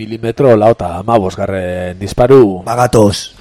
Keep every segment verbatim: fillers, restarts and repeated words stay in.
milimetro lau eta hamabosgarren disparu. Bagatoz.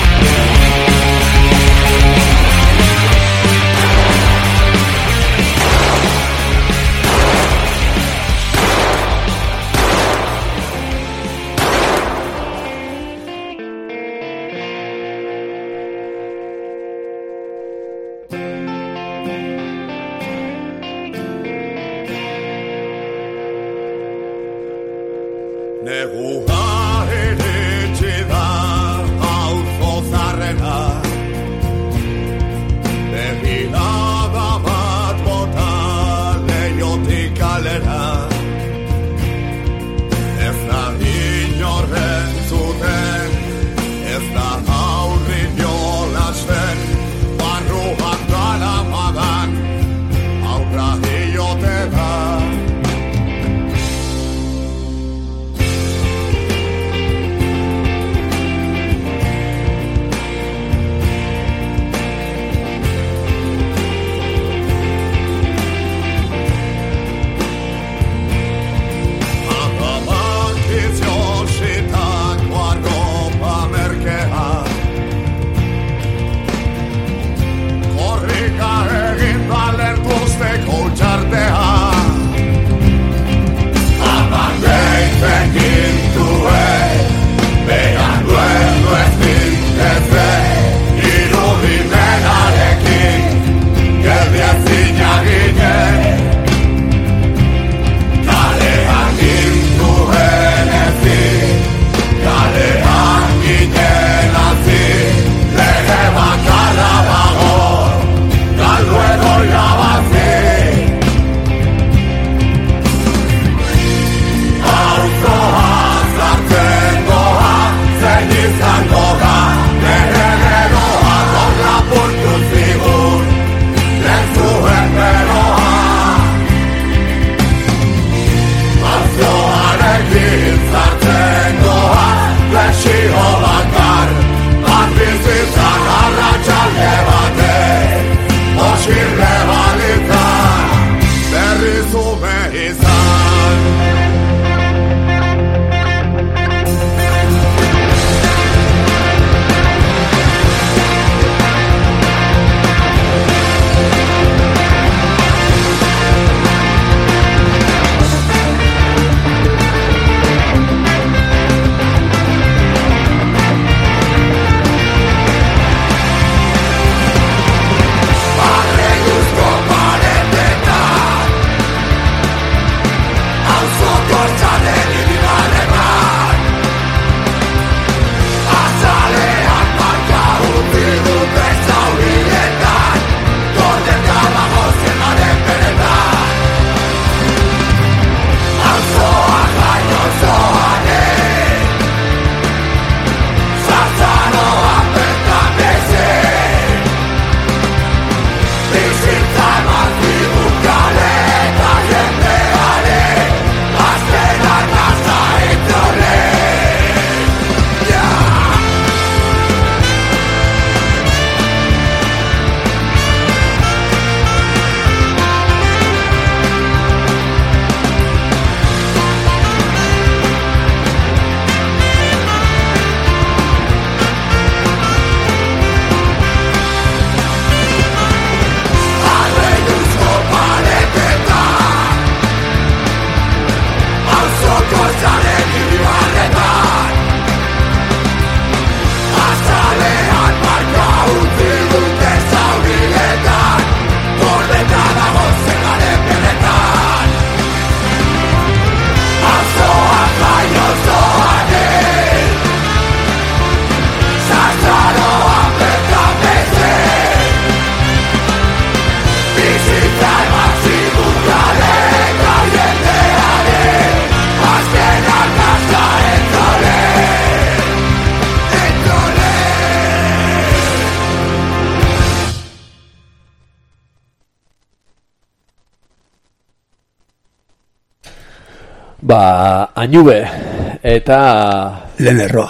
Ba, Añube eta Lenerroa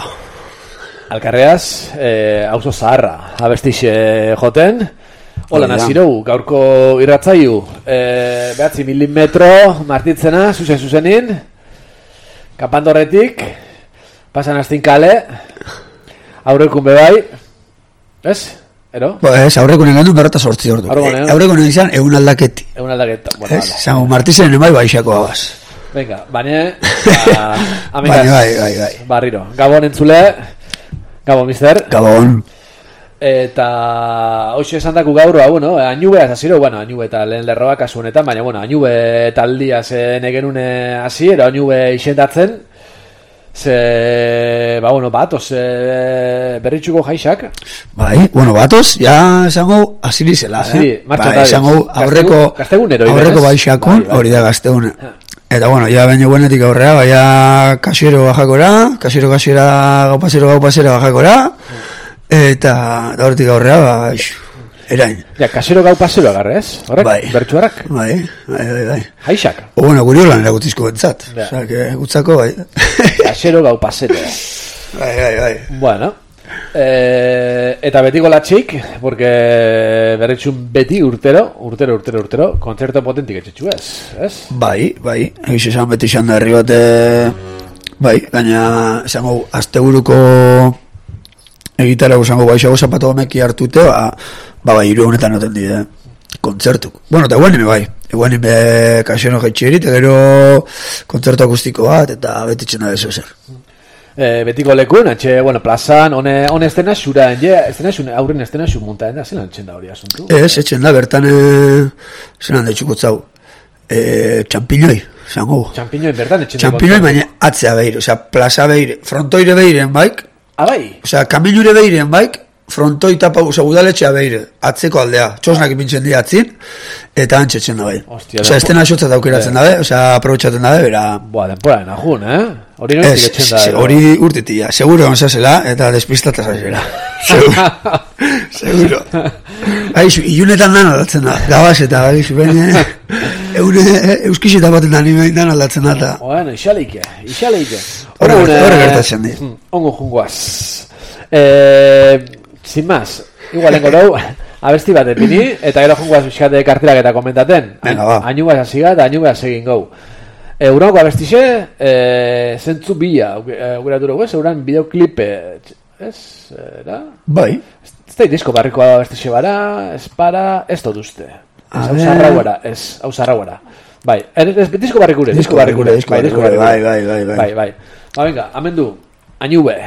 Alkarreaz, eh, auzo zaharra abestixe joten. Hola, nazirou, gaurko irratzaiu, eh, behatzi milimetro martitzena, zuzen zuzenin. Kapandorretik, pasan astin kale, aurrekun bebai, ez? Ero? Ba, ez, aurrekunen gendu berreta sortzi ordu. Aurrekunen izan, egun aldaketi. Egun aldaketa, bueno, ez? San Martizen emai baixako abaz. Venga, baina, ba, amigas, bai, bai, bai. Barriro. Gabon entzule, Gabon, mister. Gabon. Eta, hoxe esan daku gaur, bueno, añube azaziro, bueno, añube eta lehen lerroa kasu honetan, baina, bueno, añube taldia zen egenune hasi, ero añube isendatzen, ze, ba, bueno, batoz, e, berritxuko jaixak. Bai, bueno, batoz, ja esango asiri zela, asiri, eh? Martxo, bai, esango aurreko, gaztegunero, aurreko baixakon, bai, bai. Hori da gaztegun. Eta, bueno, ja baino buenetik aurrea, baina kasiero bajakora, kasiero kasiera, gaupasero gaupasera bajakora, eta da horretik aurrea, ba, ixu, erain. Ja, kasiero gaupasero agarre, ez? Horrek, bai. Bertxuarrak? Bai, bai, bai, bai. Haixak? O, bueno, guriolan eragutizko bentzat. Ja. Osa, que gutzako, bai. Kasiero gaupasero. Bai, bai, bai. Bueno. Eh, eta betiko latxik, porque berritxun beti urtero, urtero, urtero, urtero, kontzerto potentik etxetxu ez, ez? Bai, bai, egiz esan beti esan da herri bate, bai, gaina esango asteburuko egitara esango baixago zapatu homeki hartute, ba, ba, bai, iru honetan noten dide, kontzertuk. Bueno, eta eguen bai, eguen ime kaseno jetxerit, eta gero kontzertu akustiko bat, eta betitzen da bezo zer. Eh, betiko lekun, antxe, bueno, plazan, one, one estena xura, enge, estena xura, aurren estena xura munta, enda, zelan txenda hori asuntu? Ez, etxen da, bertan, e, zelan da txukotzau, e, txampiñoi, zango. Txampiñoi, bertan, etxen da. Txampiñoi, baina atzea beire, osea, plaza beire, frontoire beiren baik. Ah, bai? Osea, kaminure beiren baik, frontoi tapa, osea, udaletxea beire, atzeko aldea, txosnak ipintzen di atzin, eta antxetzen da bai. Ostia, osea, estena xotzat aukeratzen da, osea, aprobetxatzen da, bera. Boa, denpora, enajun, eh? Hori noizik etxen da. Hori urtetia, seguro onzazela, eta despistata zazela. Seguro. Aizu, ilunetan dan aldatzen da, gabaz eta, aizu, bene, euskizeta baten da, nime dan aldatzen da. Bueno, isaleike, isaleike. Horre gertatzen di. Ongo jungoaz. Eh, sin más, igualengo dau, abesti bat epini, eta gero jungoaz biskate kartelak eta komentaten. Añubaz asiga eta añubaz egin gau. Euronko abestixe, e, zentzu bila, aukera duro, ez? Euran bideoklipe, ez? Era? Bai. Ez da disko barriko abestixe bara, ez para, ez dut uste. Ez hau zarrauera, ez, hau zarrauera. Bai, ez disko barrikure, disko barrikure. Bai, bai, bai, bai. Bai, bai. Ba, venga, amendu, añube.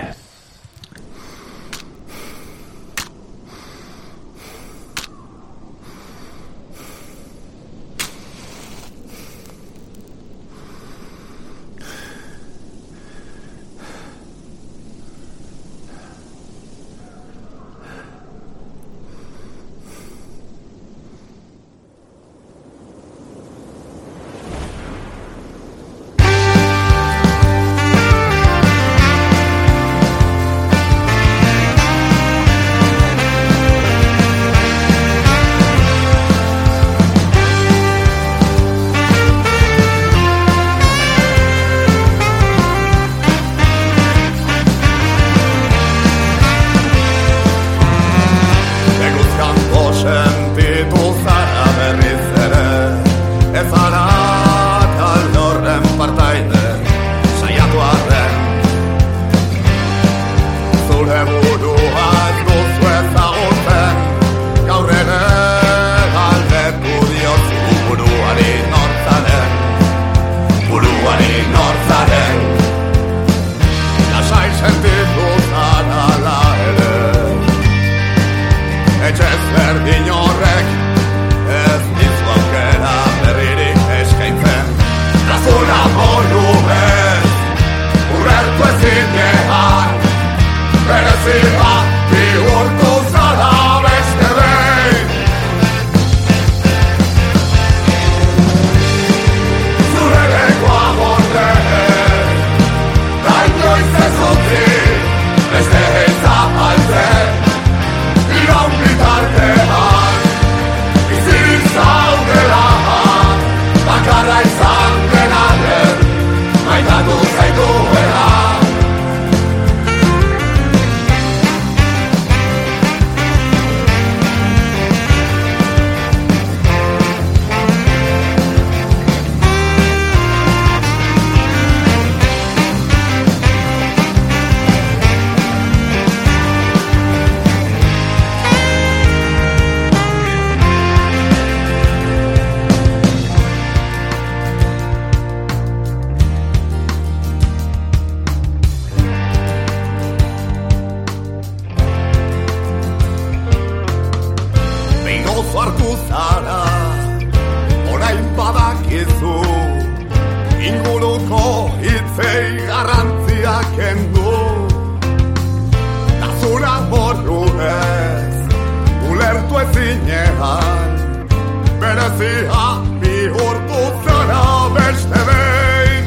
sartu zara, orain badakizu, inguruko hitzei garrantzia kendu. Da zura morrunez, ulertu ezinean, berezia bihurtu zara beste behin.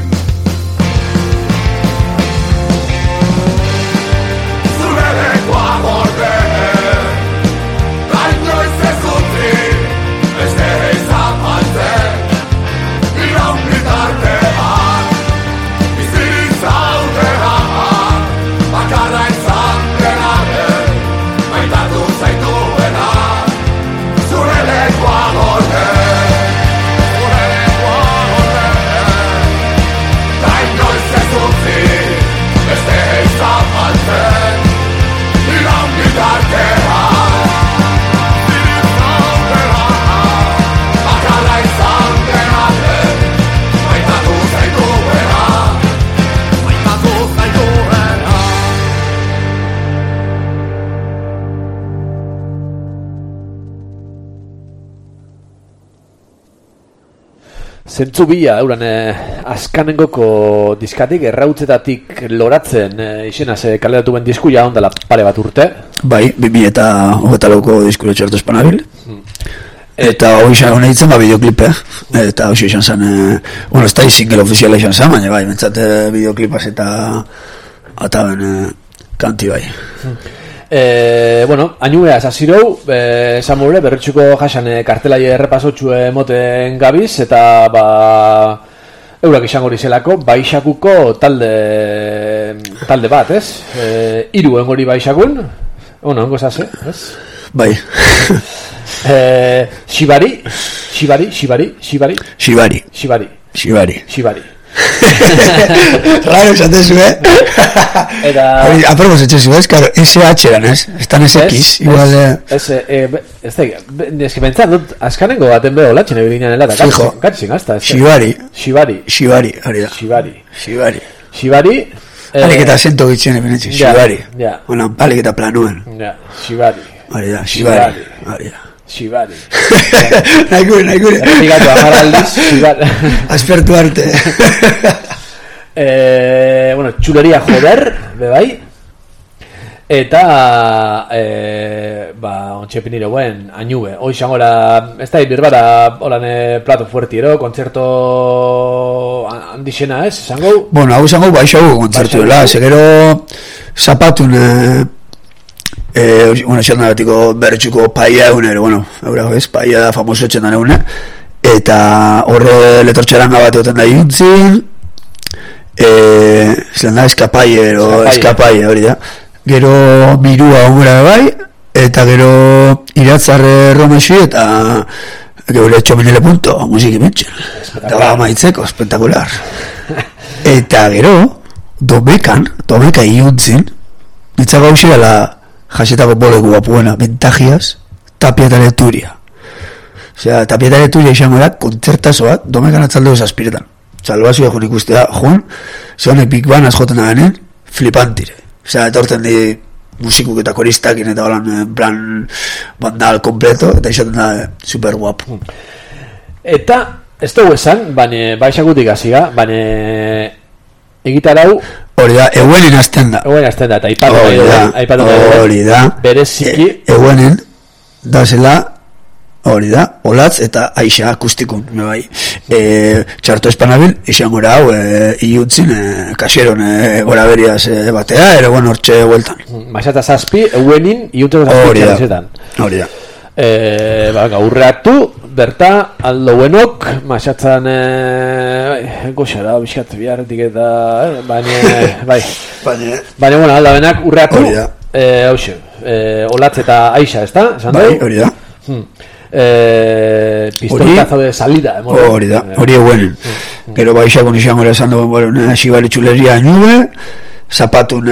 Zure lekoa gorde, gainoiz ez utzi, beste zapaltzen, iraun bitartean, bizirik zaudean, bakarra izan denaren, maitatu zaituena, zure lekoa gorde, zure lekoa gorde, gainoiz ez utzi, beste zapaltzen, iraun bitartean, zentzu bila, euran, eh, askanengoko diskatik, errautzetatik loratzen eh, izenaz eh, kaleratu ben diskuia ondala pare bat urte. Bai, bi eta hogeita lauko diskure txartu espanabil. Hmm. Eta hori izan honen ditzen, ba, bideoklipe. Eta hori izan zen, eh, bueno, ez da single ofiziala izan zen, baina bai, mentzate bideoklipas eta ataben eh, kanti bai. Hmm. E, bueno, hainugea zazirou, e, esan mure, berretxuko jasan e, kartelai errepasotxu emoten gabiz, eta ba, eurak izango rizelako, baixakuko talde, talde bat, ez? E, iru engori baixakun, ono, ongo zase, ez? Bai. e, Shibari, Shibari, Shibari, Shibari, Shibari, Shibari, Shibari, Shibari. Raro esatezu, eh? Eta... Aprobos etxezu, ez? Claro, S H eran, ez? Estan S X, igual... Ez, ez da, ez que pentsar dut, askanengo baten beho latxen ebilinean elata. Fijo. Gatxin, hasta. Shibari. Shibari. Shibari, hori da. Shibari. Shibari. Shibari... Alik eta zento gitzen ebenetxe, Shibari. Ja. Bueno, alik eta planuen. Ja, Shibari. Hori da, Shibari. Hori da. Shibari. Naikure, naikure. Errepikatu, amar aldiz, Shibari. Aspertu arte. eh, bueno, txuleria joder, bebai. Eta, eh, ba, ontxe pinire buen, añube. Hoi xangora, ez da, birbara, holan plato fuertiero, kontzerto handixena, ez, zango? Bueno, hau zango, baixago kontzertu dela, segero zapatun... Eh, Eh, bueno, esan da batiko berretxuko paia egunero, bueno, eura ez, paia da famoso etxen dara egune, eta horre letortxaranga bat egoten da iuntzin, eh, zelan da, eskapaie, eskapaie, hori da, gero mirua ongura bai, eta gero iratzarre romexi, eta gero txomenele punto, musiki mentxen, eta ba, maitzeko, espectacular. Eta gero, domekan, domeka iuntzin, ditzak hau la jasetako bolegu guapuena, ventajias, Tapia eta Leturia. Osea, Tapia eta Leturia izango da, kontzertazoak, domekan atzaldeo zazpiretan. Salvazioa joan ikustea, joan, zehonek Big Bang azjoten da genen, flipantire. Osea, eta horten di musikuk eta koristakin eta holan, en plan, bandal kompleto, eta izaten da, super guapo. Eta, ez dugu esan, baina, baixakutik hasiga, baina, egitarau, hori da, eguenen azten da. Eguenen azten da, eta aipatu nahi da. Hori da. Bereziki. Eguenen, da zela, hori da, olatz eta aixa akustikun, me bai. E, txarto espanabil, izan gora hau, e, iutzin, e, kasieron e, gora beriaz e, batea, ere bueno, hortxe hueltan. Maixata zazpi, eguenin, iutzen zazpi txarrezetan. Hori da. E, ba, gaurreatu, berta, aldo buenok, maixatzan, e, goxara, biskat, biarretik eta, e, baina, bai. Baina, baina, bueno, alda benak, urreatu, hori da. E, hauxe, e, olatz eta aixa, ez da? Bai, hori da. Hmm. Eh, pistoltazo de salida, hori da, hori eguenen. Gero baixakon izan gora esan dugu, bueno, Shibari txuleria nube, zapatun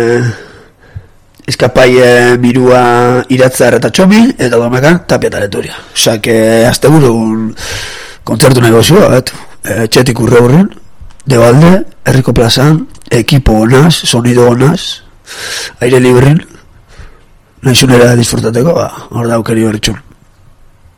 eskapai mirua iratzar eta txomi, eta domekan Tapia eta Leturia. Osa, que azte burun kontzertu negozioa, betu. E, txetik urre hurren, debalde, herriko plazan, ekipo honaz, sonido honaz, aire libren, nahizunera disfrutateko, ba, hor da aukeri horretxun.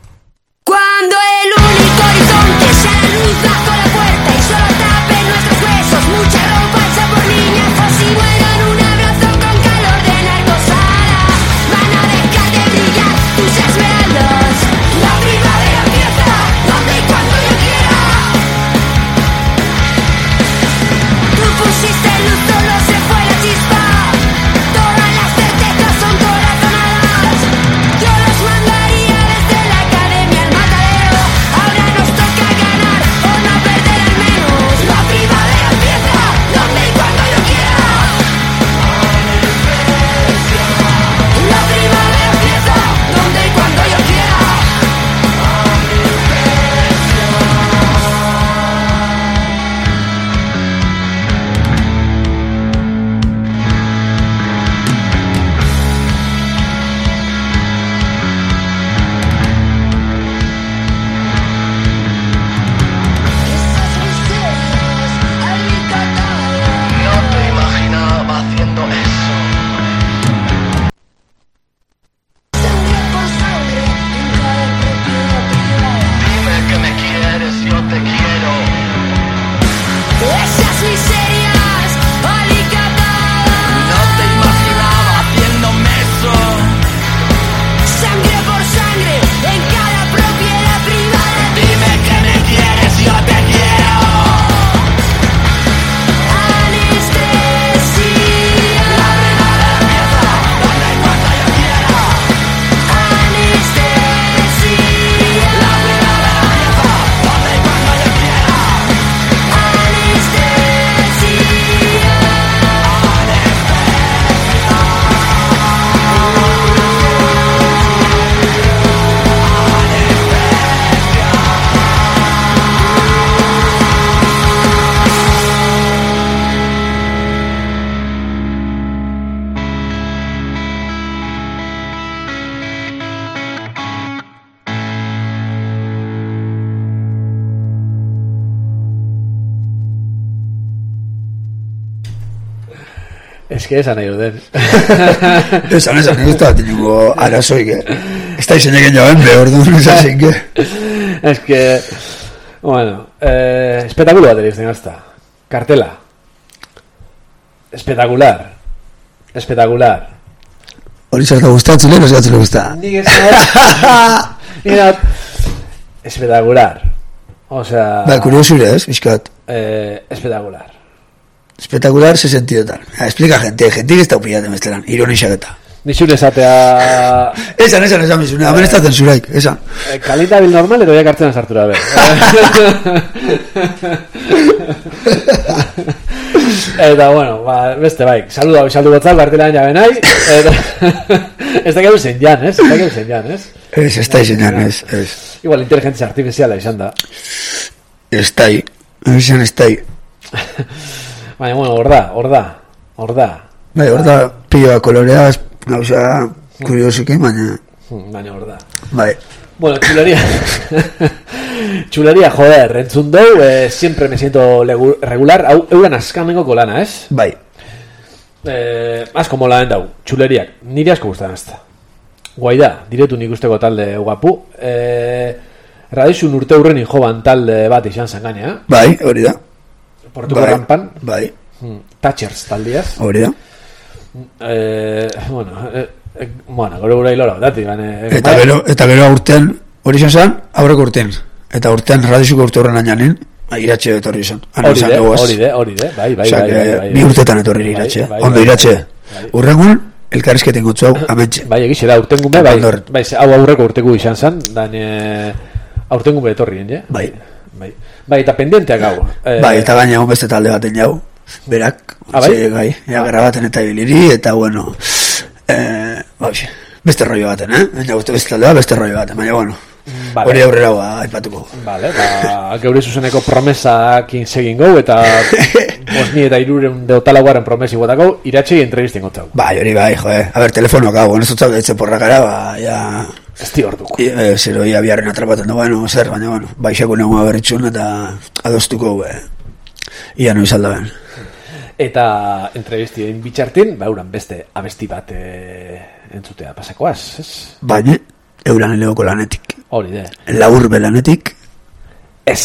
Es que esan nahi duden. Esan, esan, ez da tingo arazoik, eh? Ez da izen egin joan, behor duen esasin, que... Es que... Bueno, eh, espetakulo bat erizten hasta. Kartela. Espetakular. Espetakular. Hori zerta gustatzen, eh? No zerta gusta. Nik esan... Nik espetakular. O sea... Ba, kuriosura, ez, bizkat. Eh, espetakular. Espetakular, se sentidotan. Explica gente, gente que está opillate meztelan, ironixak eta. Nixure esatea... Esan, esan, esan, bizune, hamen ez da zensuraik, esan. Eh, kalitabil normal, edo jak hartzen sartura be. Eta, bueno, ba, beste baik, saluda, saldu batzal, bartelean jabe nahi, eta... Ez da gero zen jan, ez? Ez da gero zen jan, ez? Ez, ez da izen jan, ez, ez. Igual, inteligentzia artifiziala izan da. Ez da hi, esan ez da hi. Baina, bueno, hor da, hor da, hor da. Bai, hor da, pilloa kolorea, gauza kuriosuki, baina... Baina, hor da. Bai. Bueno, chulería. Chulería, joder, entzun dou, eh, siempre me siento legu- regular, hau euran askamengo kolana, ez? Bai. Eh, asko mola den dau, chuleriak, niri asko gustan azta. Guai da, diretu nik usteko talde guapu. Eh, Radizun urte hurren joban talde bat izan zen gaina, eh? Bai, hori da. Portuko bai, rampan. Bai. Hmm, Thatchers taldiaz. Hori da. Eh, bueno, eh, eh, bueno, gero gura hilora, dati, gane... Eh, Eta gero, eta gero aurten, hori izan zen, aurreko urten. Eta urten radizuko urte horren ainanin, iratxe etorri izan. Hori de, hori de, hori de, bai, bai, bai, bai, bai. Bi urtetan etorri iratxe, bai, ondo bai, iratxe. bai. Urrengun, elkarrizketen gutzu hau, amentxe. Bai, egixe da, urten gume, bai, bai, hau aurreko urteko izan zen, daine aurten gume etorri, eh? Bai. Bai, bai, eta pendienteak hau. Eh, bai, eta gaina hon beste talde baten jau, berak, ah, bai? Txe, gai, ja, grabaten eta ibiliri, eta bueno, eh, bai, beste rollo baten, eh? Baina guztu beste taldea, beste rollo baten, baina bueno, vale. Hori aurrera ba, aipatuko. Vale, ba, geure zuzeneko promesakin segin gau, eta bosni eta irureun deotalaguaren promesi gotako, iratxei entrevistin gotzau. Bai, hori bai, joe, a ber, telefonoak hau, nezutzak etxe porrakara, ba, ja... Ez ti orduko. E, zero, ia biharren atrapaten da, bueno, zer, baina, bueno, baixako nengoa berritxun eta adostuko, e, ia noiz aldaben. Eta entrevistien bitxartin, ba, euran beste abesti bat e, entzutea pasakoaz, ez? Baina, euran eleoko lanetik. Hori de. Labur belanetik. Ez.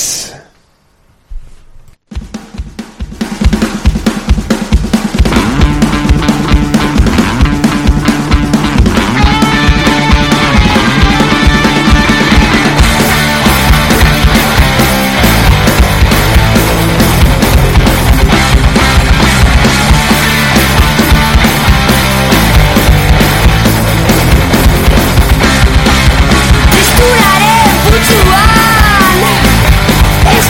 Eskuraren putzuan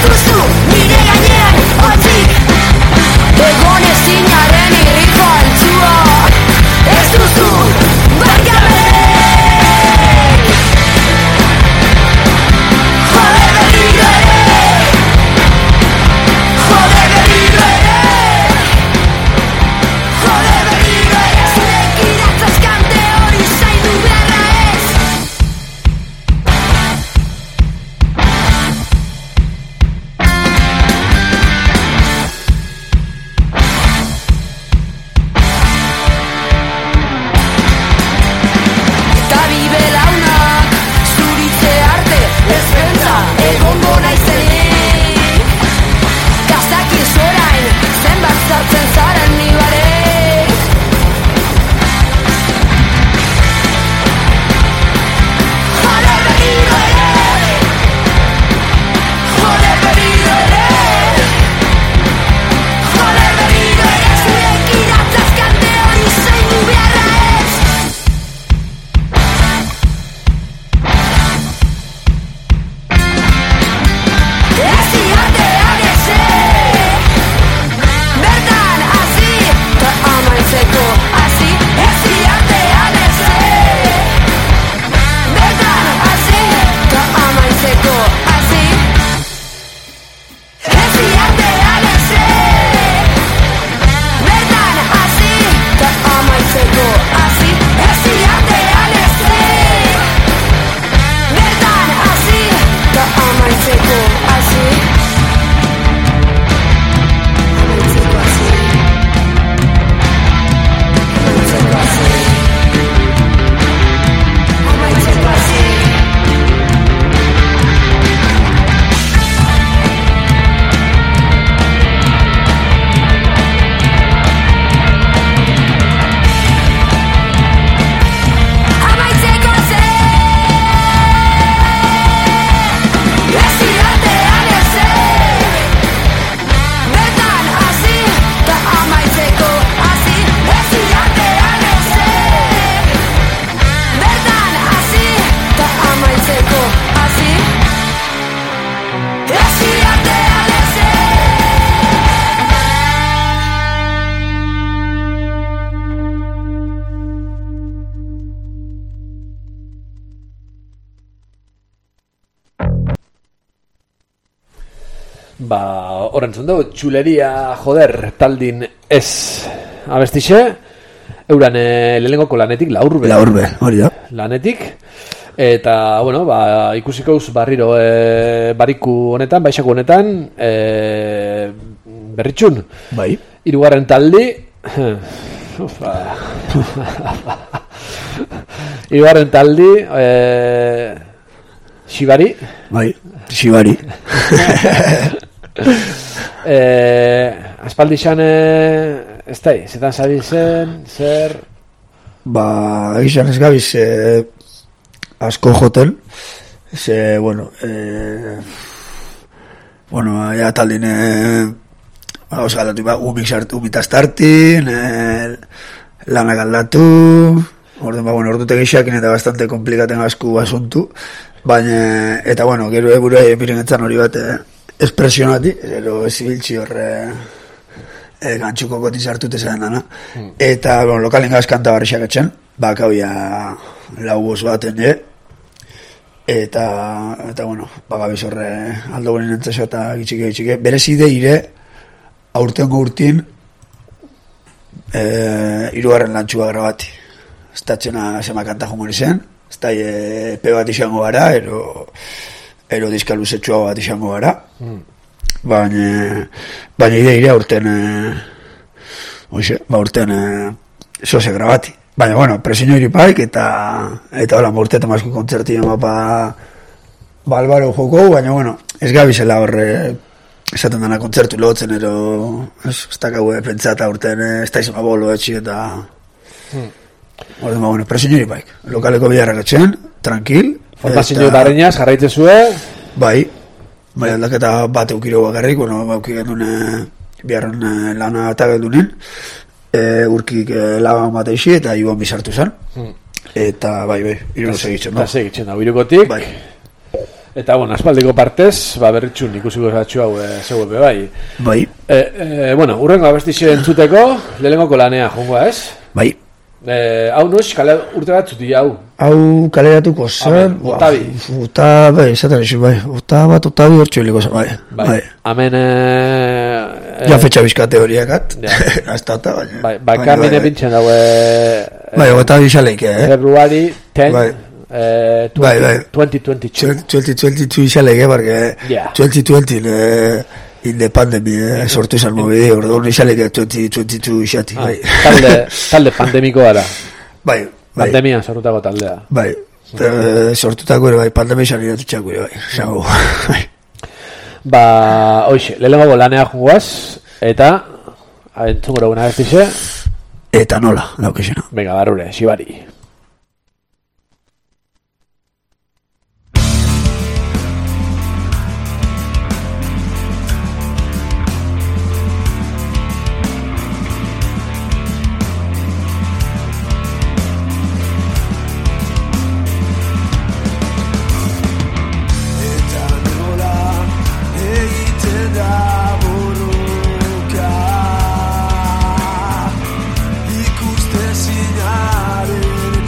Ba, horrentzun dugu, txuleria joder taldin ez abestixe, euran e, lehengoko lanetik laurbe. Laurbe, hori da. Lanetik, eta, bueno, ba, ikusikouz barriro e, bariku honetan, baixako honetan, e, berritxun. Bai. Hirugarren taldi, ufa, hirugarren taldi, e, Shibari. Bai, Shibari. eh, aspaldi xan ez da, zetan zabi zen, zer... Ba, egizan ez gabiz eh, asko joten, ze, bueno, eh, bueno, ja taldin eh, oz galdatu, ba, umik sartu, umitaz tartin, eh, lanak aldatu, orden, ba, bueno, ordute geixakin eta bastante komplikaten asku asuntu, baina, eta bueno, gero eburu epirengetzan hori bat eh, espresionati, ero zibiltzi horre eh, gantxuko gotiz hartute zen dana. Mm. Eta, bueno, lokalen gaz kanta barrixak etxen, bak hau ja lau boz baten je, eta, eta bueno, bagabiz horre aldo gonin entzaso eta gitxike gitxike. Berez ide ire, aurtengo urtin, eh, irugarren lantxua grabati. Ez tatxena zema kanta jomori zen, ez da e, pe bat izango gara, ero, ero diska luzetxua bat izango gara. Mm. Baina, baina ide ire aurten, e, oize, ba aurten e, zoze grabati. Baina, bueno, presiño iripaik eta, eta hola, urtetan mazko kontzerti mapa balbaro joko, baina, bueno, ez gabizela horre, esaten dana kontzertu lotzen, ero, ez, ez dakau pentsata aurten, ez da izan bolo etxi eta... Mm. Orden, ba, bueno, presiño iripaik. Lokaleko biharrak etxen, tranquil. Formazio eta barriñaz, jarraitze zue? Bai, bai aldaketa bat eukiro bakarrik, bueno, bauki gendun biharren lana eta geldunen, e, urkik e, laban bat eixi eta iban bizartu zen. Hmm. Eta, bai, bai, iruko segitzen, da. Eta segitzen da, irukotik. Bai. Eta, bueno, aspaldiko partez, ba, berritxun ikusiko zatxu hau e, zeuepe, bai. Bai. E, e, bueno, urrengo abestixe entzuteko, lehengoko lanea jongoa, ez? Bai. Eh, hau nox, kale urte bat zuti hau? Hau kaleratuko zen... Otabi. Otabi, esaten eixi, bai. Otabat, otabi hor txoiliko zen, bai. Bai. Hemen... Eh, ja fetxa bizkate horiakat. Ja. Hasta eta, baina... Bai, bai, kamine pintzen daue... Bai, otabi xaleik, eh? Februari ten... Bai. Eh, bai, bai. twenty twenty-two. twenty twenty-two xaleik, eh, porque... Yeah. twenty twenty, eh... in the pandemi, eh, sortu izan mobide, orduan izalek twenty twenty-two isati, bai. Talde, talde pandemiko gara. Bai, bai. Pandemia sortutako taldea. Bai, e, sortutako ere, bai, pandemia izan iratutxako ere, bai, zango, bai. Ba, hoxe, lehenengo lanea jungoaz, eta, entzungora guna beztixe. Eta nola, daukesena. Venga, barrure, Shibari. Ikuste zinaren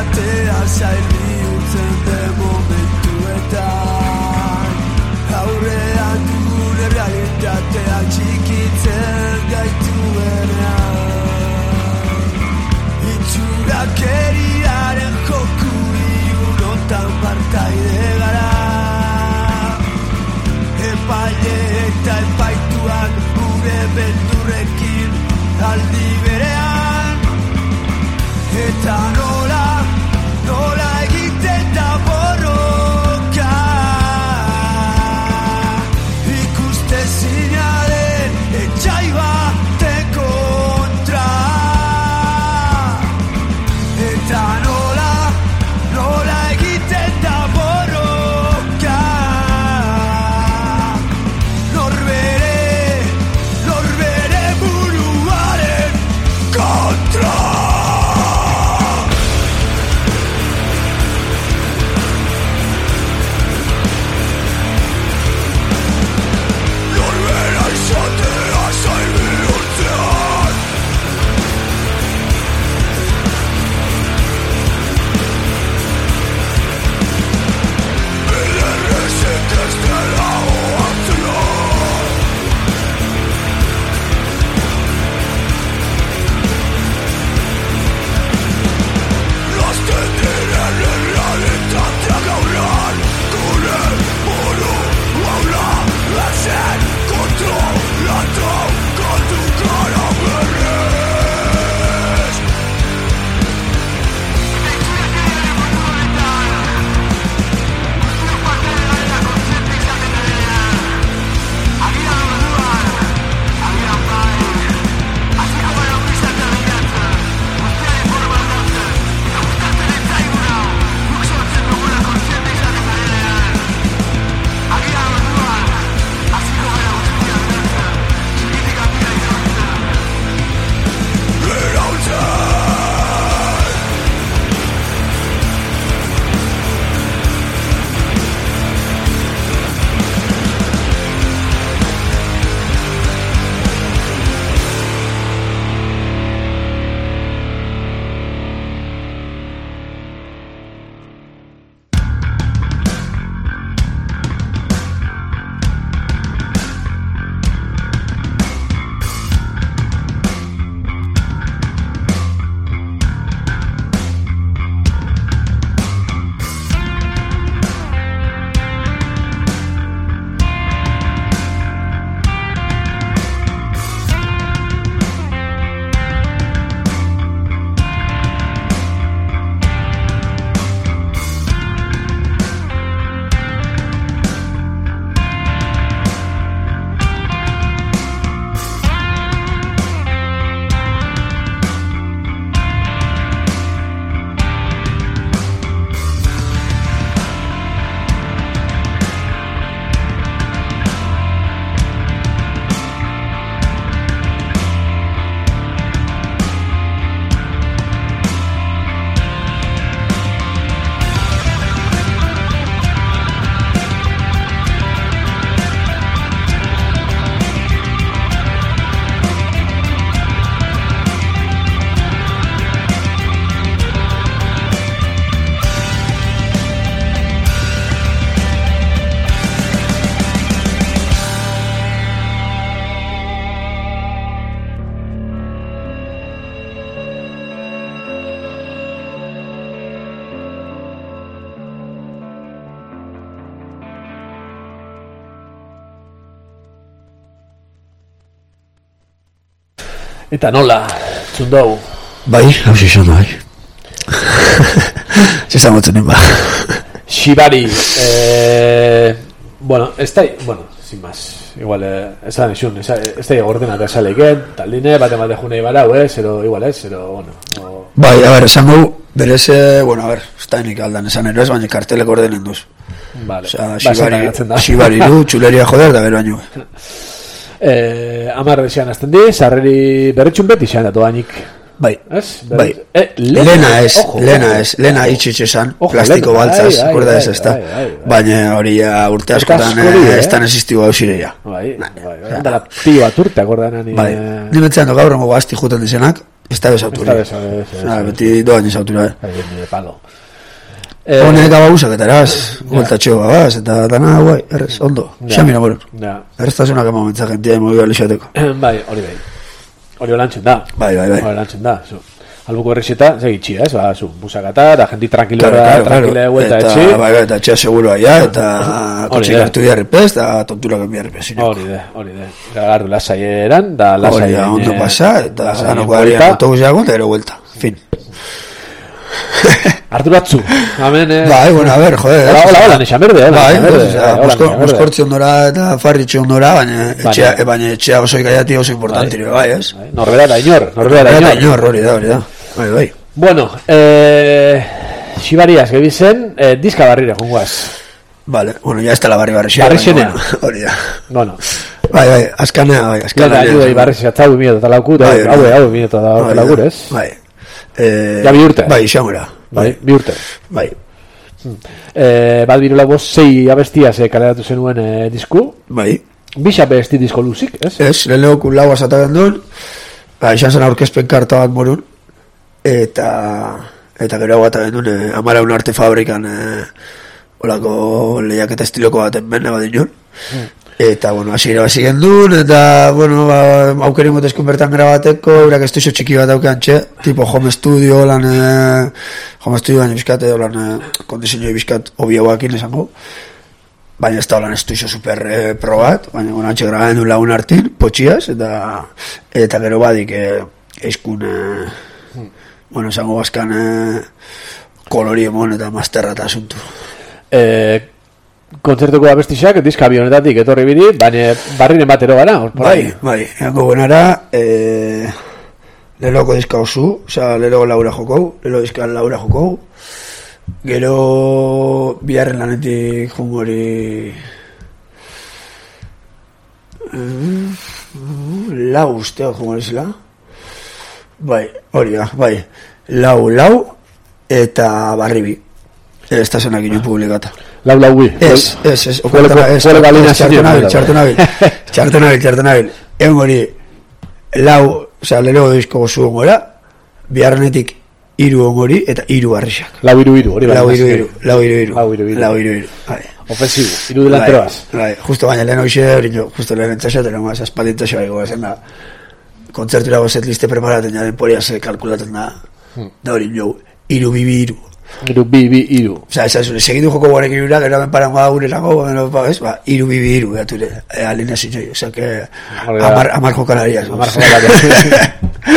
jatea zail bihurtzen den momentuetan aurrean dugun errealitateak txikitzen gaituenean itxurakeriaren joku ilunotan partaide gara epaile eta epaituak gure beldurrekin aldi berean eta nola, nola egiten da borroka ikustezina den etxai baten kontra eta nola, nola egiten da borroka norbere, norbere buruaren kontra. Eta nola, txundau? Bai, hau zizan, bai. Zizan motzen ba. Shibari, eh, bueno, ez da, bueno, sin más, igual, eh, esan esun, ez da ordenat esaleken, taldine, bate bate junei barau, eh, zero, igual, eh, zero, bueno. O... Bai, a ver, esan gu, berez, bueno, a ver, ez da enik aldan esan ero ez, baina kartelek ordenen duz. Vale, o sea, Shibari, Shibari du, txuleria joder, da bero baino. Eh, amar desian azten di, sarreri berretxun beti xean datu bainik. Bai, Ez? bai. Eh, Lena ez, ojo, lena ojo. ez, lena itxitxe esan, Ojo, plastiko Lena, baltzaz, ai, ai, akorda ez ai, ez da. ai, ai, ai. Baina hori ja urte askotan asko hori, eh, eh? ez tan existiua ausireia. Bai, bai, bai. Dala pio bat urte, akordan ni. Bai, ni betzean do gaur rongo gazti juten dizenak, ez da bezautura. Ez da bez, ez, ez, Ah, ez. beti doan izautura, eh. Bai, bien, de palo. Honek abagusak eta eraz, gueltatxeo babaz, eta dana, guai, errez, ondo, Ja. xamina gure. Ja. Erreztasunak ema mentza jentia emo biba lixateko. Bai, hori bai. Hori olantzen da. Bai, bai, bai. Hori olantzen da. Zu. Albuko berrizeta, segi txia, ez? Ba, zu, busakata, da gente tranquilo Claro, da, claro, tranquila de claro. vuelta Eta, etxi. bai, bai, eta etxea seguroa ja, eta Hori kotxik da. hartu diarripez, eta tonturak enbiarripez. Hori de, hori de. Gardu lasai eran, da lasai. Hori da, ondo eh, pasa, eta lasai danoko vuelta. arian autobus jago, eta gero vuelta. Fin. Arduratzu. Amen, eh. Bai, bueno, a ver, joder. Hola, hola, hola, nexa merde, hola. Bai, nexa merde, osea, hola, Mosko- nexa merde. Moskortzi ondora eta farritxe ondora, baina etxea, Baina- baina etxea oso ikaiati oso importanti, bai, bai, ez? Bai, Norbera da inor, norbera da Eta inor. inor, hori da, hori da. Bai, bai. Bueno, eh, Xibariaz gebizen, eh, diska barrire, junguaz. Vale, bueno, ya está la barri barri xea, Barrixenea. baina, bueno, hori da. Bueno, Bai, bai, azkanea, bai, gana, azkanea. ayuda ibarri zatzau bimieto eta lauku, Bai, hau, hori da. hau, bimieto eta Bai, laukur, da. ez? Bai. Eh, Ja bi urte. Bai, xamura. Bai, bi urte. Bai. Eh, bat birula bost sei abestia ze kaleratu zenuen eh, disku, Bai. bisa besti disko luzik, ez? Ez, lehenoko lau azatagan duen, ba, izan zen aurkezpen karta bat morun, eta eta gero bat duen, eh, amara un arte fabrikan eh, olako lehiaketa estiloko baten benne bat dinon. Eta, bueno, hasi ere bazigen duen, eta, bueno, ba, aukerin gotezkun bertan grabateko, urak estuixo txiki bat aukean txe, tipo home studio, lan, eh, home studio, baina bizkat, edo lan, eh, kondiziñoi bizkat obiagoakin esango, baina ez da holan estuixo super eh, pro bat, baina, bueno, antxe grabaen du lagun hartin, potxiaz, eta, eta gero badik, eh, eizkun, eh, bueno, esango bazkan, eh, kolori emon eta masterra eta asuntu. Eh, kontzertuko abestixak, diska bionetatik etorri biri, baina barriren batero gara, hor, por ahí. Bai, bai, eango buenara, eh, leloko diska osu, oza, leloko laura jokou, lelo diska laura jokou, gero biharren lanetik jungori eh, lau usteo jungori zela, bai, hori da, bai, lau, lau, eta barribi, ez da zenak ino publikata. Lau lau hui. Ez, ez, ez, Fuele- okultara, ez, fuele balina txartu zinio, nabil, bai. txartu nabil, txartu nabil, txartu nabil, egon hori, lau, oza, lelego disko gozu gora, biharrenetik iru hori, eta iru barrixak. Lau iru iru, hori Lau balina iru zinio. iru, lau iru iru, Lau iru iru. lau iru iru, bai. Ofensivo, iru delanteroaz. Bai, bai, justo baina lehen hoxe, brinio, justo lehen entzaxo, tenen guaz, aspaldintaxo bai goazen da, kontzertura gozet liste preparaten ja denporiaz kalkulaten da, da hori jo, iru bibi iru. Iru bi bi iru. Osa, ez azure, segitu joko guarek irura, gero ben parango da gure lago, bueno, ba, ez, ba, iru bibi iru, gature, e, alinea zinoi, osa, que Hori da. amar, amar jokalariaz. Amar jokalariaz.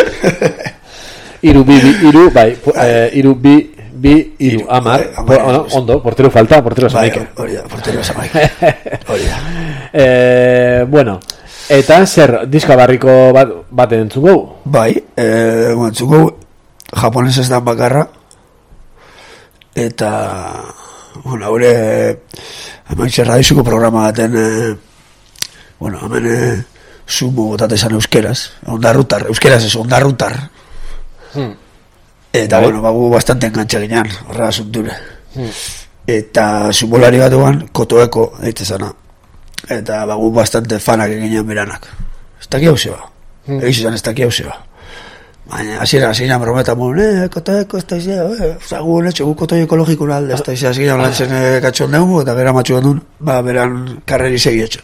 Iru bi bi iru, bai, pu- eh, iru bi bi iru, Iru, amar, bai, amar, Por- ono, iru. ondo, portero falta, portero Bai, zamaike. hori da, portero zamaik. Hori da. Eh, bueno, eta zer, diska barriko bat, bat entzun gau? Bai, eh, guantzuko, japonez ez dan bakarra, eta, bueno, haure, hemen txerradizuko programa baten, eh, bueno, hemen, eh, sumo botate esan euskeraz, ondarrutar, euskeraz ez, ondarrutar. Hmm. Eta, Bai. bueno, bagu bastante engancha ginean, horra asunture. Eta sumolari bat duan, kotoeko, eite zana. Eta bagu bastante fanak eginean beranak. Ez daki hau zeba. Egiz izan ez daki hau zeba. Baina, hasiera, hasiera brometa mun, eh, kotoeko ez da izea, eh, oza, gu letxe, gu kotoi ekologiko nalde, ez da izea, hasiera lantzen eh, katxon dugu, eta bera matxuan duen, ba, beran karreri segi etxo.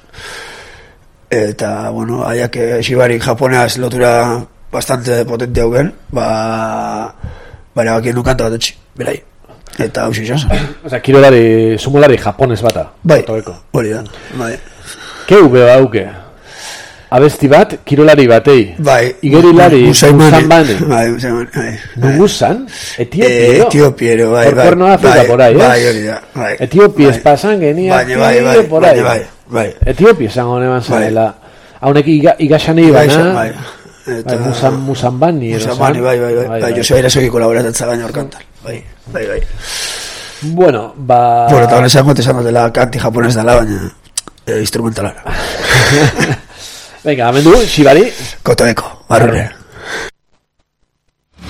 Eta, bueno, haiak eh, Shibarik japoneaz lotura bastante potente haugen, ba, bara bakien du kanta bat etxi, berai. Eta hau izan zen. Osea, kirolari, sumolari japones bata. Bai, Kotoeko. hori da, bai. Keu beba hauke. Abesti bat, kirolari batei. Bai, Igerilari, Musaimane. Musanbane. Bai, Musaimane, bai. Nungusan, Eh, Etiopiero. Etiopiero, bai, Por bai. Cuerno de África, bai, por ahí, bai, ¿es? hori da, bai. Etiopies Bai. pasan genia, Baina, bai, bai, por ahí. baina, bai, bai. Etiopia esango neban zarela. Haunek iga, igasan Bai, ibana. bai. Bai, Musan, Musanbani. edo Musamani, zan. bai, bai, bai. Bai, Joseba Irasoki kolaboratzen gaina hor kantan. Bai, bai, bai. Bueno, ba... Bueno, eta hon esango, te esango dela kanti japonez dela, baina eh, instrumentalara. Venga, amendu, Shibari. Kotoeko, barrure.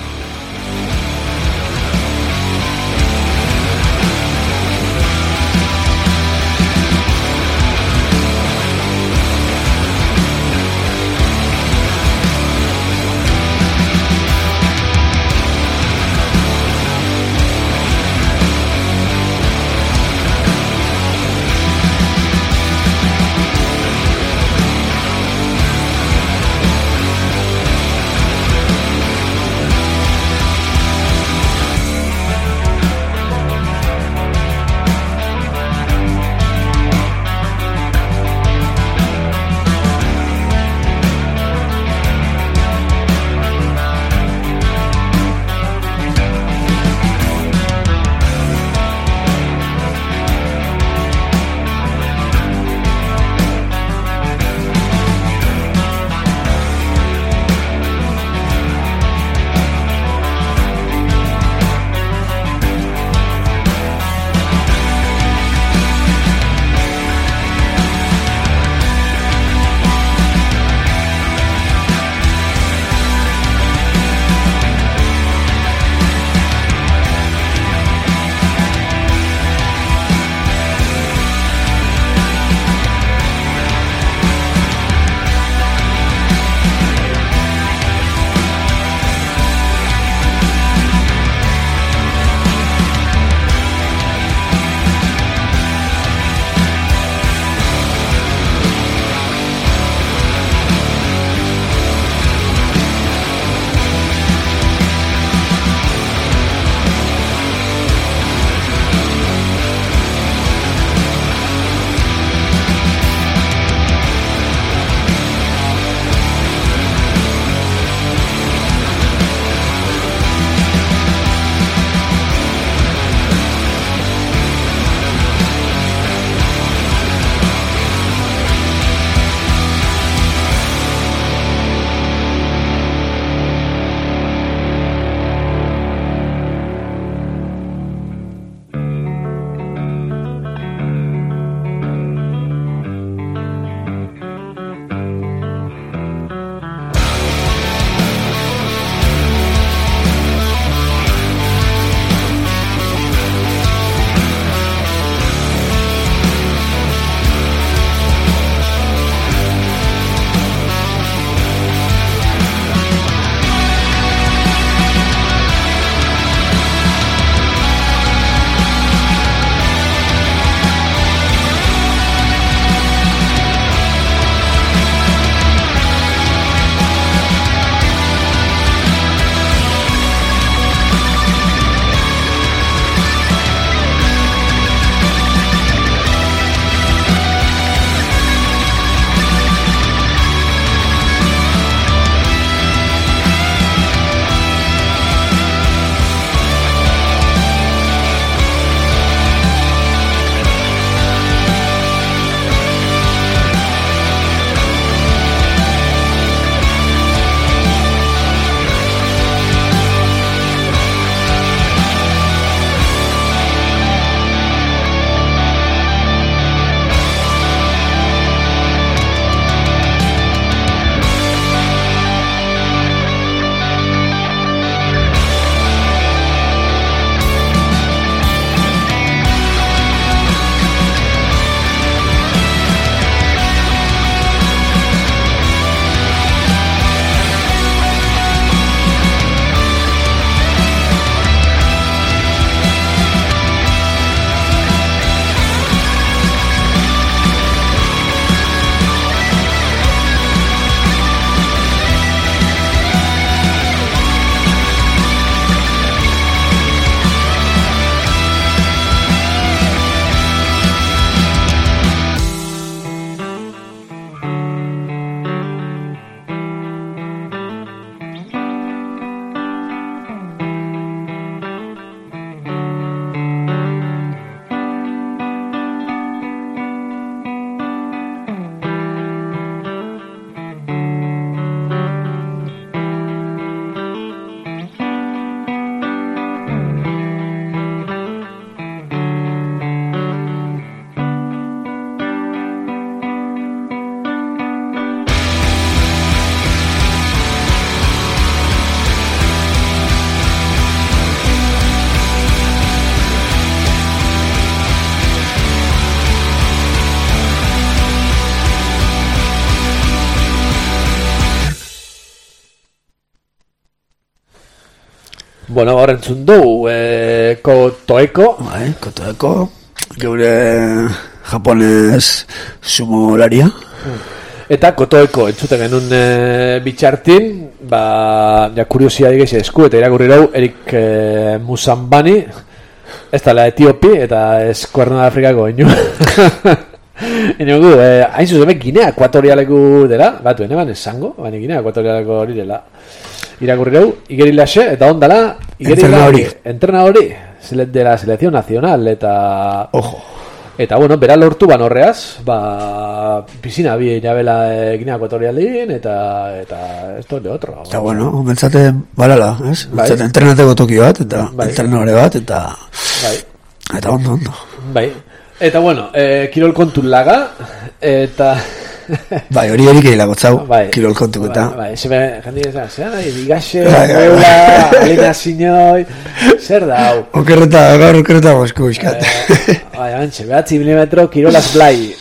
Bueno, hor entzun dugu, eh, Kotoeko. Bai, Kotoeko, geure japonez sumolaria. Eta Kotoeko entzuten genuen e, bitxartin, ba, ja, kuriosia digez esku, eta irakurri rau, Erik e, Musambani, ez da la Etiopi, eta ez Kuerno de Afrikako inu. Inu gu, eh, hain zuzen, Ginea Ekuatorialeko dela, batu, ene ban esango, baina Ginea Ekuatorialeko hori dela. Irakurri rau, igeri laxe, eta ondala, igeri hori. Entrena hori, de la selección nacional, eta... Ojo. Eta, bueno, bera lortu ban horreaz, ba, pisina bi jabela e, Ginea Ekuatorialin, eta, eta, esto de otro. Eta, bueno, bentsate, balala, ez? Bai. Bentsate, entrenateko toki bat, eta bai. entrenore bat, eta... Bai. Eta ondo, ondo. Bai. Eta, bueno, e, kirol kontu laga, eta... Bai, hori erik egin lagotzau, bai. kirol kontuk eta... Bai, bai, zebe, jendik ezan, zean, digaxe, bai, bai, beula, alina zinoi, zer da, hau? Okerreta, gaur okerreta bosku, iskat. Eh, bai, antxe, behatzi milimetro, kirolaz blai.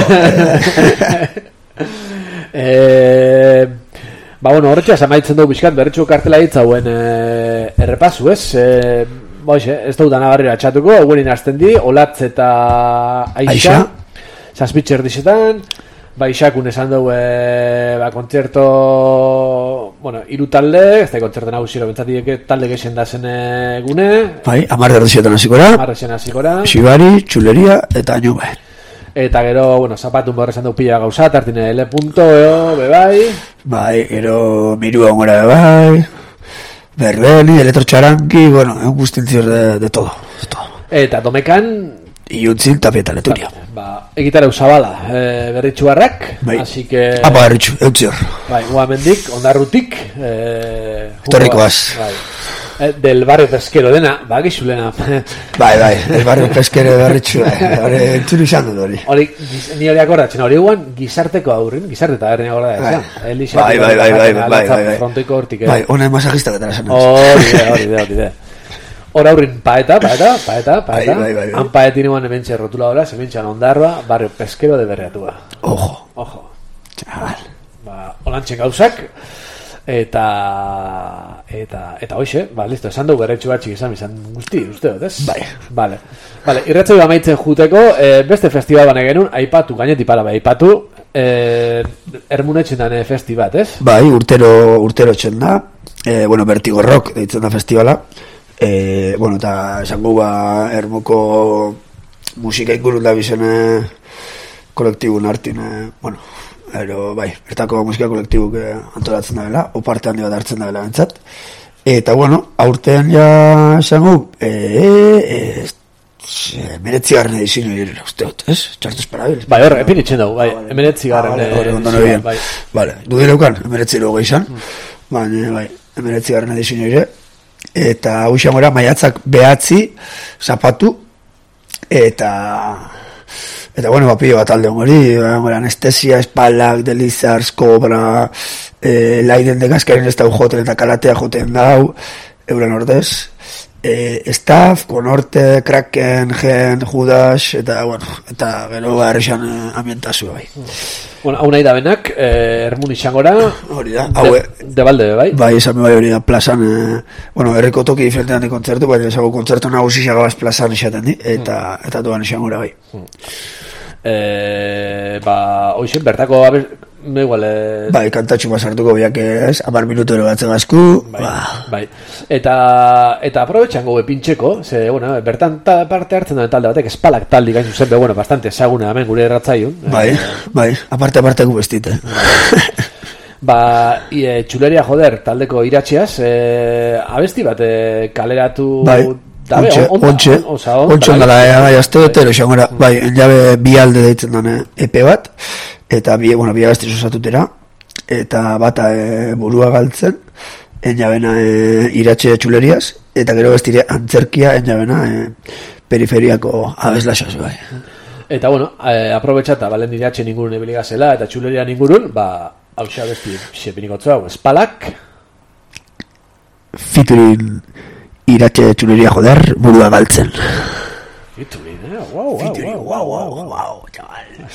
eh, ba, bueno, horretxeaz amaitzen dugu bizkat, berretxu kartela hitzauen eh, errepasu, ez? Eh, Boixe, ez dut anabarrira txatuko, eguerin hasten di, Olatz eta Aixa, Aixa. Zazpitzer dizetan, ba, Ixakun esan dugu, e, ba, kontzerto, bueno, iru talde, ez da kontzerto nagusiro, bentzatik talde gexen da zen egune. Bai, amar derdizietan hasiko Amar esen hasikora. Xibari, txuleria eta ainu bai. Eta gero, bueno, zapatun borre esan dugu pila gauza, tartine L punto, eo, bebai. Bai, gero mirua ongora bai, berbeli, elektrotxaranki, bueno, egun guztintzio de, de todo, de todo. Eta domekan, Iuntzil tapieta leturia. ba, egitara usabala, e, berritxuarrak, Bai. así que... Apa berritxu, eutzi hor. Bai, guamendik, ondarrutik, e, Etorrikoaz. Bai. Eh, del barrio pesquero dena, ba, gizulena. Bai, bai, el barrio peskere berritxu, hori entzun izan dut hori. Hori, giz- ni hori akordatzen, hori guan gizarteko aurrin, gizarte eta herri akordatzen. Bai, bai, bai, bai, bai, bai, bai. Frontoiko hortik, Bai, honen masajistak eta esan. hori de, hori de, hori de. Hor aurrin, paeta, paeta, paeta, paeta. Bai, bai, bai, bai. Han paetin eguan hementxe rotuladora, hementxean ondarroa, barrio pesquero de berreatua. Ojo, Ojo. chaval. Ba, olantxe gauzak, eta, eta, eta hoxe, ba, listo, esan dugu berretxu batxik esan, izan guzti, uste dut, ez? Bai. Vale, vale, irratzoi amaitzen juteko, eh, beste festival bane genuen, aipatu, gainetik pala, aipatu, eh, Ermunetxen dane festi bat, ez? Bai, urtero, urtero txen da, eh, bueno, Vertigo Rock deitzen da festivala, eh, bueno, eta esango ba, Ermuko musika ingurun da bizene kolektibun hartin, eh, bueno, ero, bai, bertako musika kolektibuk eh, antolatzen da bela, oparte handi bat hartzen da bela bentsat. Eta, bueno, aurtean ja esango, eh, eh, meretzi garren edizio irela, uste dut, ez? Txartuz parabil. Bai, horre, epin itxen dugu, bai, emeretzi garren. Ah, vale, eh, ondo nebien. bai. Vale, du direukan, emeretzi logo izan, baina, bai, emeretzi garren edizio ire, eta hau xamora, maiatzak behatzi, zapatu, eta... Eta, bueno, bapio bat alde hori, anestesia, espalak, delizars, kobra, eh, laiden de gazkaren ez dau joten eta karatea joten dau, euren ordez, eh, staff, konorte, kraken, gen, judas, eta, bueno, eta gero herrixan eh, ambientazu bai. Bueno, hau nahi da benak, eh, Ermun izangora, Hori da, hau, de, de balde, bai? bai, esan bai hori da plazan, eh, bueno, herriko toki diferentean de kontzertu, baina esago kontzertu nagusi xagabaz plazan esaten di, eta, mm. eta duan izangora bai. Mm. Eh, ba, hoxe, bertako, abe, me igual, eh, Bai, kantatxu basartuko biak ez, amar minutu ere batzen gazku, bai, ba, bai. Eta, eta aprobetxango epintxeko, ze, bueno, bertan ta, parte hartzen duen talde batek, espalak taldi gain zuzen, be, bueno, bastante esagune hemen gure erratzaiun. bai, bai, aparte aparte gu bestite. Ba, i, e, txuleria joder, taldeko iratxiaz, e, abesti bat e, kaleratu... Bai, dabe, ontxe, on- ontxe, oza, on- ontxe ondala, ea, bai, azte betero, xangora, bai, enjabe bi alde deitzen dane epe bat, eta bi, bueno, bi abesti osatutera, eta bata e, burua galtzen, enjabena e, iratxe txuleriaz, eta gero bestire antzerkia enjabena e, periferiako abeslaxaz, bai. Eta, bueno, e, aprobetxata, balen iratxe ningurun ebiligazela, eta txuleria ningurun, ba, hau xa besti xepinikotzu hau, espalak, Featuring iratxe txuleria joder, burua galtzen. Featuring, eh? Wow, wow, Featuring, wow, wow, wow, wow. wow, chaval.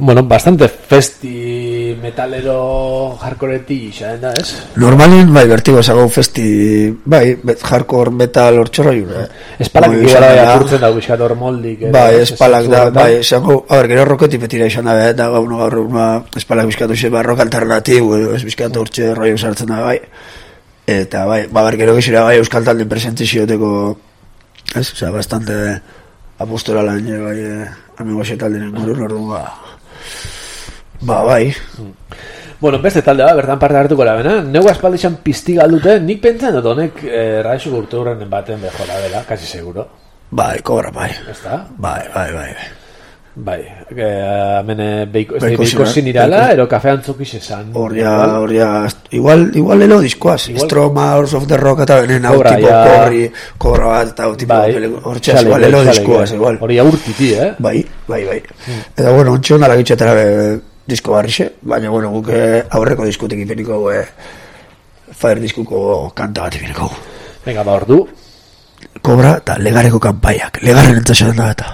bueno, bastante festi metalero hardcoreti xaren da, ez? Normalin, bai, bertigo esago festi, bai, bet, hardcore metal hortxorra jure. Espalak igual bai apurtzen dago bizkat hor moldik. Bai, espalak da, bai, esago, a ber, gero roketi betira izan da, eta gaur gaur una espalak bizkatu xe, ba, rock alternatibo, ez bizkatu hortxe rollo sartzen da, bai. Eta, bai, ba, ber, gero gizira, bai, euskal talden presentizioeteko, ez, osea, bastante apostolala nire, bai, amigo xe talden ingurun, orduan, ba, ba, bai. Bueno, beste talde ba, bertan parte hartuko labena. Neu aspaldi izan pizti galdute, nik pentsan dut honek eh, raixo urte hurren baten bejora dela, kasi seguro. Bai, kobra, bai. ¿Está? Bai, bai, bai. Bai, hemen beiko zin irala, ero kafean zukiz esan. Horria, horria, igual, igual elo diskoaz, Stroma, Hours of the Rock, eta benen hau tipo korri, kobra bat, eta hau tipo, hortxeaz, igual elo diskoaz, igual. Horria urtiti, eh? Bai, bai, bai. Eta, bueno, ontsi ondala gitxetara disko barrixe, baina, bueno, guk aurreko diskutik ipeniko e, Fire diskuko kanta bat ipeniko. Venga, ba, ordu. Kobra eta legareko kanpaiak, legarren entzaxan da eta.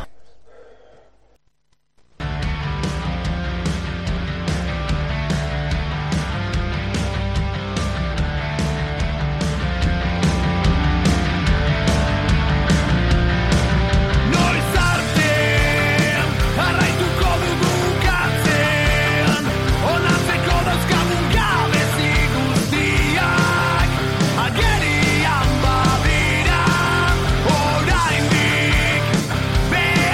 Agerian badira, oraindik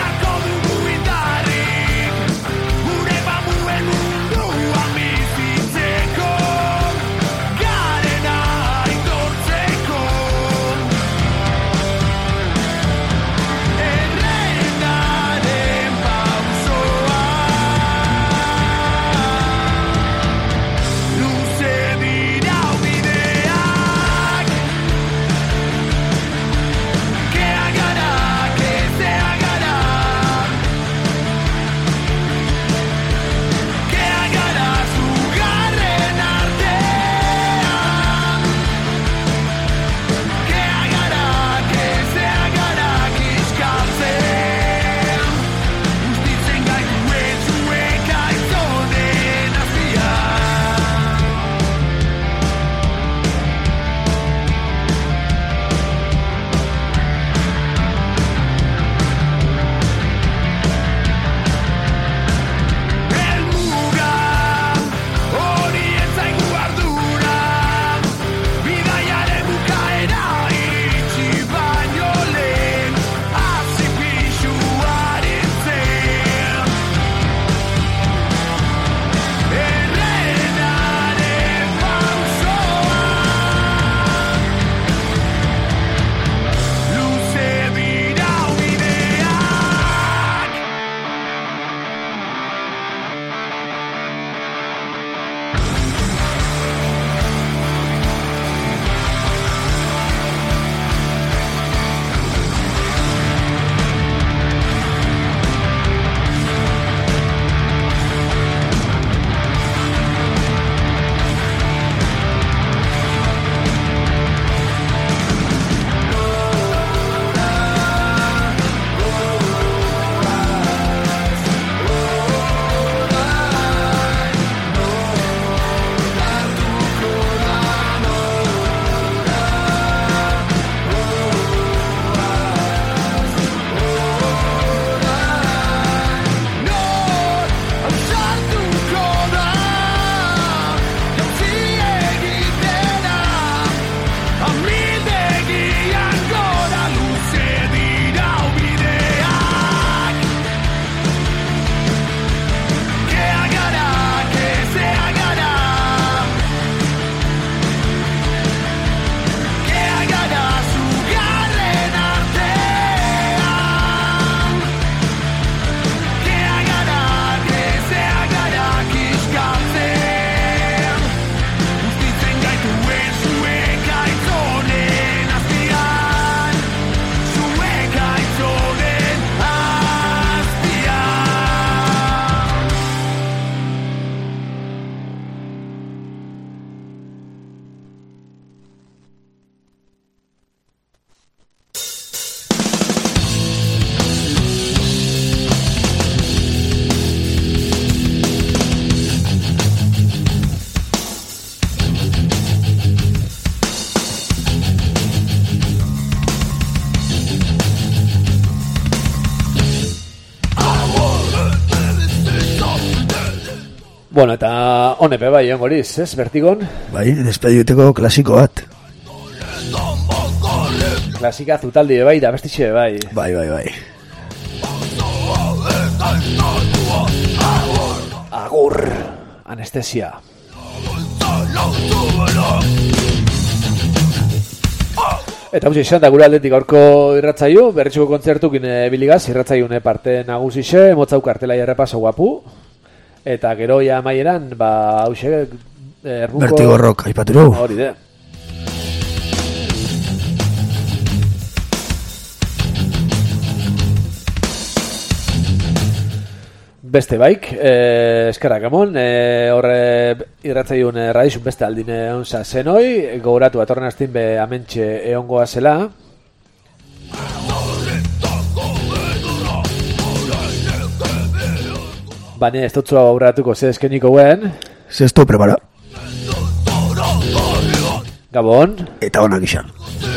Bueno, eta honepe bai, egon goriz, ez, Vertigon? Bai, despediteko klasiko bat. Klasika zutaldi bai, da bestixe bai. Bai, bai, bai. Agur, anestesia. Eta hau izan da gure aldetik aurko irratzaiu, berritxuko kontzertukin biligaz, irratzaiune parte nagusixe, motzau kartela errepaso guapu. Eta gero ja amaieran, ba, hause, erbuko... Vertigo rock, aipaturu. Hori de. Beste baik, eh, eskerrak amon, eh, horre irratzaiun eh, radizun beste aldine onza zenoi, gogoratu atorren astin be amentxe eongoa zela. Bane, ez dutzu aurratuko ze eskeniko guen. Zesto prepara. Gabon. Eta onak izan.